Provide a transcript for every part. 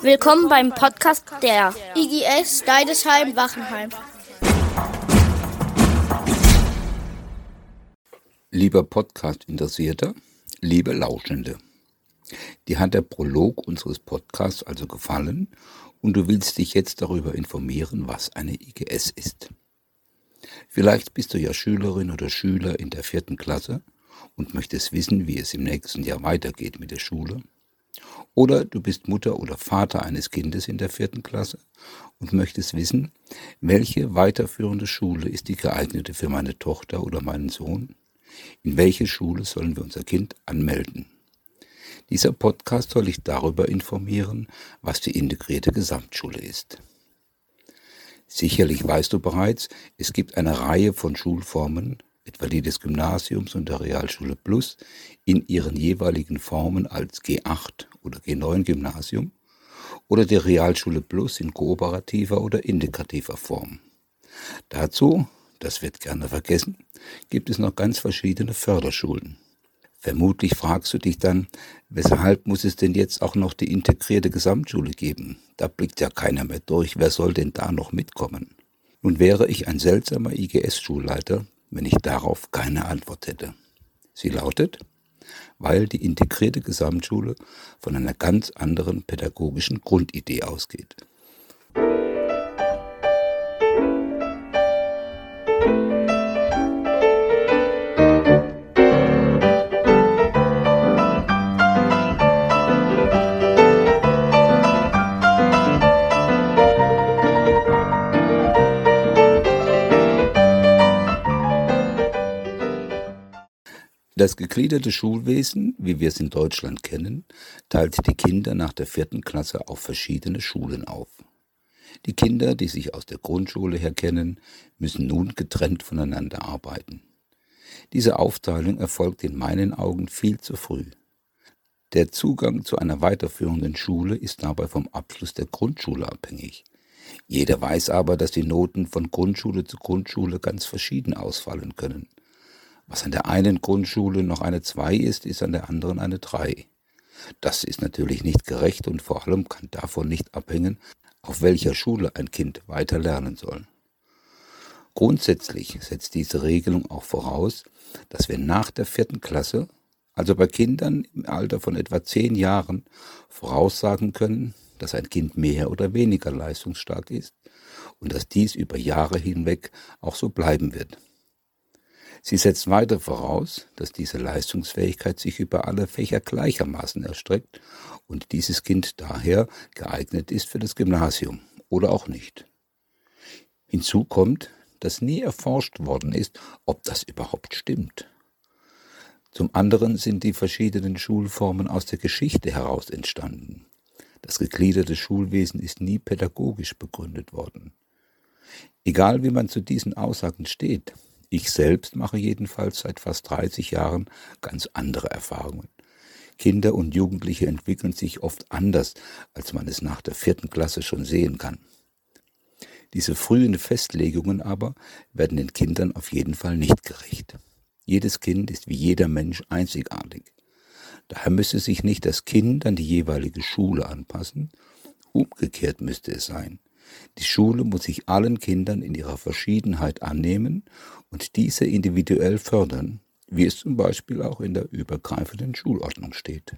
Willkommen beim Podcast der IGS Deidesheim-Wachenheim. Lieber Podcast-Interessierter, liebe Lauschende, dir hat der Prolog unseres Podcasts also gefallen und du willst dich jetzt darüber informieren, was eine IGS ist. Vielleicht bist du ja Schülerin oder Schüler in der 4. Klasse und möchtest wissen, wie es im nächsten Jahr weitergeht mit der Schule. Oder du bist Mutter oder Vater eines Kindes in der 4. Klasse und möchtest wissen, welche weiterführende Schule ist die geeignete für meine Tochter oder meinen Sohn? In welche Schule sollen wir unser Kind anmelden? Dieser Podcast soll dich darüber informieren, was die integrierte Gesamtschule ist. Sicherlich weißt du bereits, es gibt eine Reihe von Schulformen, etwa die des Gymnasiums und der Realschule Plus, in ihren jeweiligen Formen als G8 oder G9 Gymnasium oder der Realschule Plus in kooperativer oder integrativer Form. Dazu, das wird gerne vergessen, gibt es noch ganz verschiedene Förderschulen. Vermutlich fragst du dich dann, weshalb muss es denn jetzt auch noch die integrierte Gesamtschule geben? Da blickt ja keiner mehr durch, wer soll denn da noch mitkommen? Nun wäre ich ein seltsamer IGS-Schulleiter, wenn ich darauf keine Antwort hätte. Sie lautet, weil die integrierte Gesamtschule von einer ganz anderen pädagogischen Grundidee ausgeht. Das gegliederte Schulwesen, wie wir es in Deutschland kennen, teilt die Kinder nach der 4. Klasse auf verschiedene Schulen auf. Die Kinder, die sich aus der Grundschule her kennen, müssen nun getrennt voneinander arbeiten. Diese Aufteilung erfolgt in meinen Augen viel zu früh. Der Zugang zu einer weiterführenden Schule ist dabei vom Abschluss der Grundschule abhängig. Jeder weiß aber, dass die Noten von Grundschule zu Grundschule ganz verschieden ausfallen können. Was an der einen Grundschule noch eine 2 ist, ist an der anderen eine 3. Das ist natürlich nicht gerecht und vor allem kann davon nicht abhängen, auf welcher Schule ein Kind weiter lernen soll. Grundsätzlich setzt diese Regelung auch voraus, dass wir nach der 4. Klasse, also bei Kindern im Alter von etwa 10 Jahren, voraussagen können, dass ein Kind mehr oder weniger leistungsstark ist und dass dies über Jahre hinweg auch so bleiben wird. Sie setzt weiter voraus, dass diese Leistungsfähigkeit sich über alle Fächer gleichermaßen erstreckt und dieses Kind daher geeignet ist für das Gymnasium oder auch nicht. Hinzu kommt, dass nie erforscht worden ist, ob das überhaupt stimmt. Zum anderen sind die verschiedenen Schulformen aus der Geschichte heraus entstanden. Das gegliederte Schulwesen ist nie pädagogisch begründet worden. Egal wie man zu diesen Aussagen steht, ich selbst mache jedenfalls seit fast 30 Jahren ganz andere Erfahrungen. Kinder und Jugendliche entwickeln sich oft anders, als man es nach der 4. Klasse schon sehen kann. Diese frühen Festlegungen aber werden den Kindern auf jeden Fall nicht gerecht. Jedes Kind ist wie jeder Mensch einzigartig. Daher müsse sich nicht das Kind an die jeweilige Schule anpassen, umgekehrt müsste es sein. Die Schule muss sich allen Kindern in ihrer Verschiedenheit annehmen und diese individuell fördern, wie es zum Beispiel auch in der übergreifenden Schulordnung steht.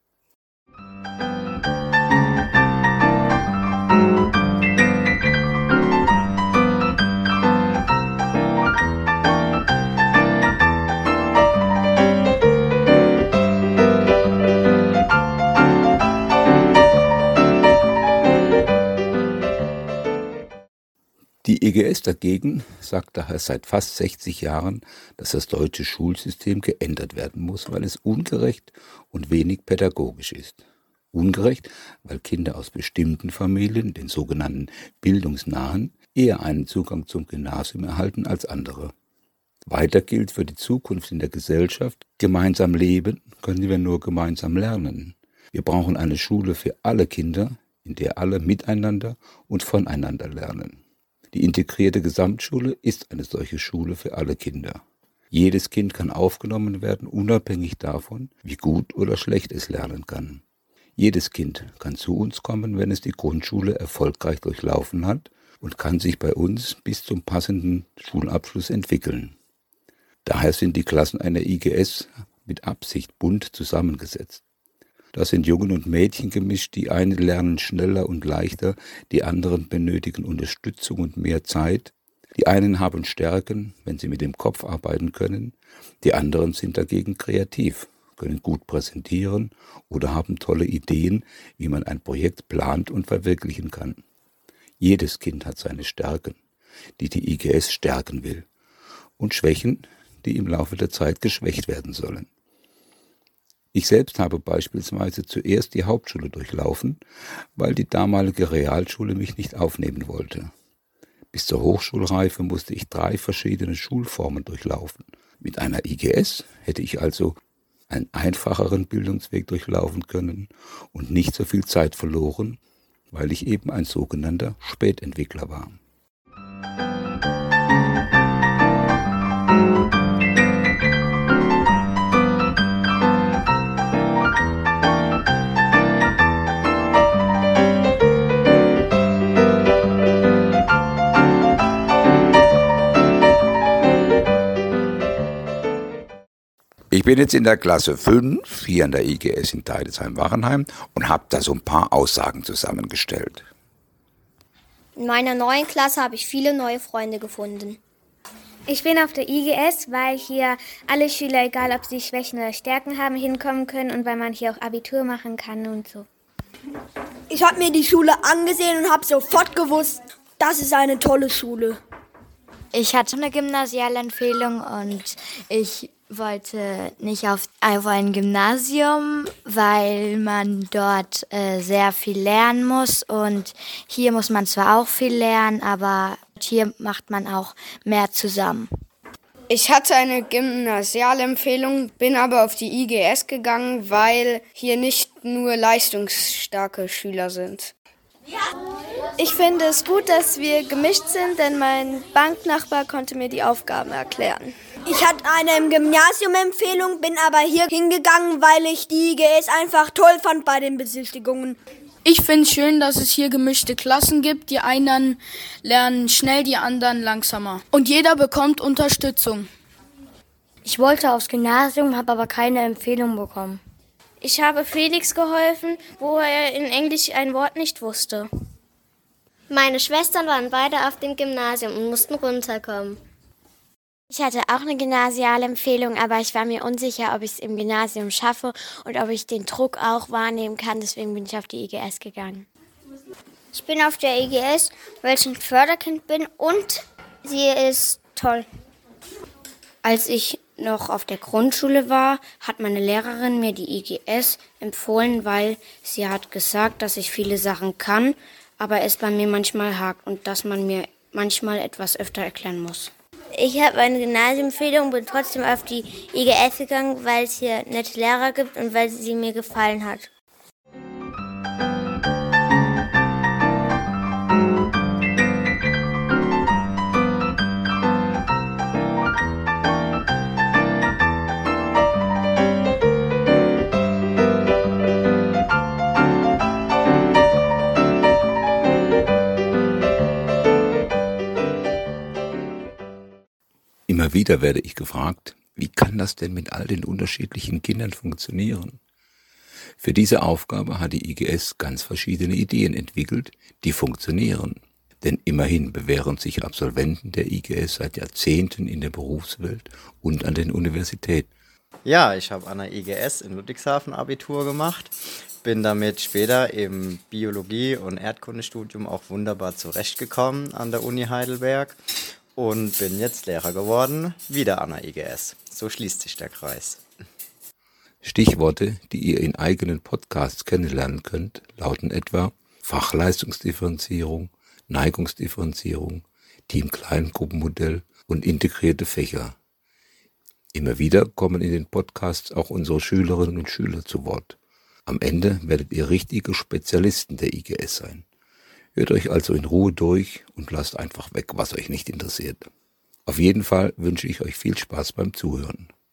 Die IGS dagegen sagt daher seit fast 60 Jahren, dass das deutsche Schulsystem geändert werden muss, weil es ungerecht und wenig pädagogisch ist. Ungerecht, weil Kinder aus bestimmten Familien, den sogenannten bildungsnahen, eher einen Zugang zum Gymnasium erhalten als andere. Weiter gilt für die Zukunft in der Gesellschaft, gemeinsam leben können wir nur gemeinsam lernen. Wir brauchen eine Schule für alle Kinder, in der alle miteinander und voneinander lernen. Die integrierte Gesamtschule ist eine solche Schule für alle Kinder. Jedes Kind kann aufgenommen werden, unabhängig davon, wie gut oder schlecht es lernen kann. Jedes Kind kann zu uns kommen, wenn es die Grundschule erfolgreich durchlaufen hat und kann sich bei uns bis zum passenden Schulabschluss entwickeln. Daher sind die Klassen einer IGS mit Absicht bunt zusammengesetzt. Da sind Jungen und Mädchen gemischt, die einen lernen schneller und leichter, die anderen benötigen Unterstützung und mehr Zeit. Die einen haben Stärken, wenn sie mit dem Kopf arbeiten können, die anderen sind dagegen kreativ, können gut präsentieren oder haben tolle Ideen, wie man ein Projekt plant und verwirklichen kann. Jedes Kind hat seine Stärken, die die IGS stärken will, und Schwächen, die im Laufe der Zeit geschwächt werden sollen. Ich selbst habe beispielsweise zuerst die Hauptschule durchlaufen, weil die damalige Realschule mich nicht aufnehmen wollte. Bis zur Hochschulreife musste ich 3 verschiedene Schulformen durchlaufen. Mit einer IGS hätte ich also einen einfacheren Bildungsweg durchlaufen können und nicht so viel Zeit verloren, weil ich eben ein sogenannter Spätentwickler war. Ich bin jetzt in der Klasse 5, hier an der IGS in Deidesheim-Wachenheim und habe da so ein paar Aussagen zusammengestellt. In meiner neuen Klasse habe ich viele neue Freunde gefunden. Ich bin auf der IGS, weil hier alle Schüler, egal ob sie Schwächen oder Stärken haben, hinkommen können und weil man hier auch Abitur machen kann und so. Ich habe mir die Schule angesehen und habe sofort gewusst, das ist eine tolle Schule. Ich hatte eine Gymnasialempfehlung und ich wollte nicht auf ein Gymnasium, weil man dort sehr viel lernen muss und hier muss man zwar auch viel lernen, aber hier macht man auch mehr zusammen. Ich hatte eine Gymnasialempfehlung, bin aber auf die IGS gegangen, weil hier nicht nur leistungsstarke Schüler sind. Ich finde es gut, dass wir gemischt sind, denn mein Banknachbar konnte mir die Aufgaben erklären. Ich hatte eine Gymnasiumempfehlung, bin aber hier hingegangen, weil ich die IGS einfach toll fand bei den Besichtigungen. Ich finde es schön, dass es hier gemischte Klassen gibt. Die einen lernen schnell, die anderen langsamer. Und jeder bekommt Unterstützung. Ich wollte aufs Gymnasium, habe aber keine Empfehlung bekommen. Ich habe Felix geholfen, wo er in Englisch ein Wort nicht wusste. Meine Schwestern waren beide auf dem Gymnasium und mussten runterkommen. Ich hatte auch eine Gymnasialempfehlung, aber ich war mir unsicher, ob ich es im Gymnasium schaffe und ob ich den Druck auch wahrnehmen kann. Deswegen bin ich auf die IGS gegangen. Ich bin auf der IGS, weil ich ein Förderkind bin und sie ist toll. Als ich noch auf der Grundschule war, hat meine Lehrerin mir die IGS empfohlen, weil sie hat gesagt, dass ich viele Sachen kann, aber es bei mir manchmal hakt und dass man mir manchmal etwas öfter erklären muss. Ich habe eine Gymnasiumempfehlung, bin trotzdem auf die IGS gegangen, weil es hier nette Lehrer gibt und weil sie mir gefallen hat. Immer wieder werde ich gefragt, wie kann das denn mit all den unterschiedlichen Kindern funktionieren? Für diese Aufgabe hat die IGS ganz verschiedene Ideen entwickelt, die funktionieren. Denn immerhin bewähren sich Absolventen der IGS seit Jahrzehnten in der Berufswelt und an den Universitäten. Ja, ich habe an der IGS in Ludwigshafen Abitur gemacht, bin damit später im Biologie- und Erdkundestudium auch wunderbar zurechtgekommen an der Uni Heidelberg. Und bin jetzt Lehrer geworden, wieder an der IGS. So schließt sich der Kreis. Stichworte, die ihr in eigenen Podcasts kennenlernen könnt, lauten etwa Fachleistungsdifferenzierung, Neigungsdifferenzierung, Team-Kleingruppenmodell und integrierte Fächer. Immer wieder kommen in den Podcasts auch unsere Schülerinnen und Schüler zu Wort. Am Ende werdet ihr richtige Spezialisten der IGS sein. Hört euch also in Ruhe durch und lasst einfach weg, was euch nicht interessiert. Auf jeden Fall wünsche ich euch viel Spaß beim Zuhören.